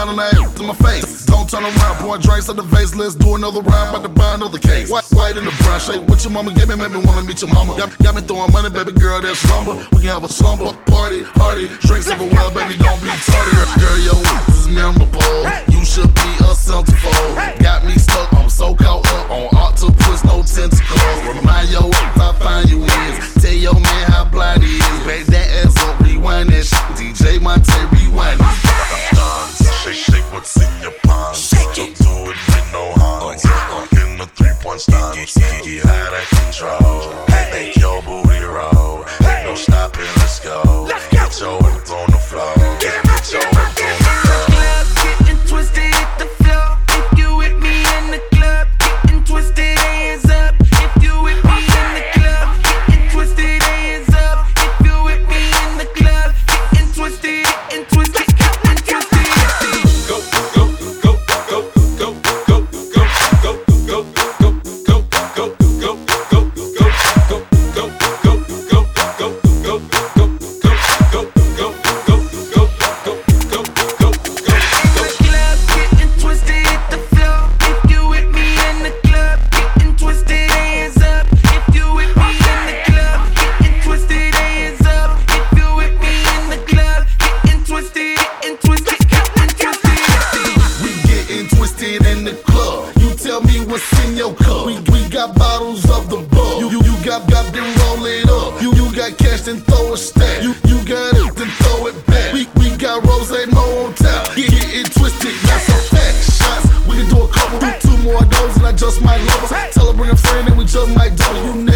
front of that to my face. Don't turn around, pouring drinks at the vase. Let's do another round, about to buy another case. White in the brown shake, what your mama gave me, made me wanna meet your mama. Got me throwing money, baby girl, that's slumber. We can have a slumber party, party. Drinks everywhere, baby, don't be tardy. Girl, your is memorable. You should be a centerfold. Got me stuck, I'm so caught up on octopus, no tentacles. Remind your how fine you is. Tell your man how blind he is. Back that ass up, rewind that shit. DJ Monte, rewind it. Shake what's in your palms. Don't do it with no harm. In the 3-point stance, get out of control. Make your booty roll. Ain't no stopping, let's go. Get your hips on the floor. Get your hips on the floor. Getting twisted, hit the floor. If you with me in the club, getting twisted, hands up. If you with me in the club, getting twisted, hands up. If you with me in the club, getting twisted, getting twisted, getting twisted. Go, go, go, go, go, go, go, go, go, go, go, go, go, go, go, go, go. Got then roll it up. You got cash, then throw a stack. You got it, then throw it back. We got rose, mo on top. Get it twisted, got some fat shots. We can do a couple, do 2 more of those, and I just might love her. Tell her bring a friend, and we just might do. You